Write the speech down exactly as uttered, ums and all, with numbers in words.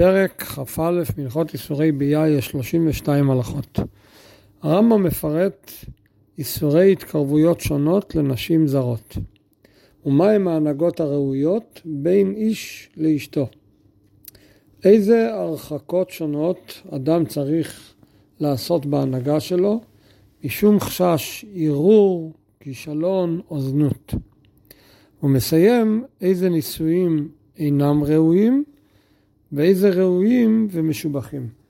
פרק כ"א מהלכות איסורי בייה יש שלושים ושתיים הלכות. הרמב"ם מפרט איסורי התקרבויות שונות לנשים זרות. ומהם ההנהגות הראויות בין איש לאשתו. איזה הרחקות שונות אדם צריך לעשות בהנהגה שלו, משום חשש, ערעור, כישלון או זנות. הוא מסיים איזה נישואים אינם ראויים, ואיזה ראויים ומשובחים.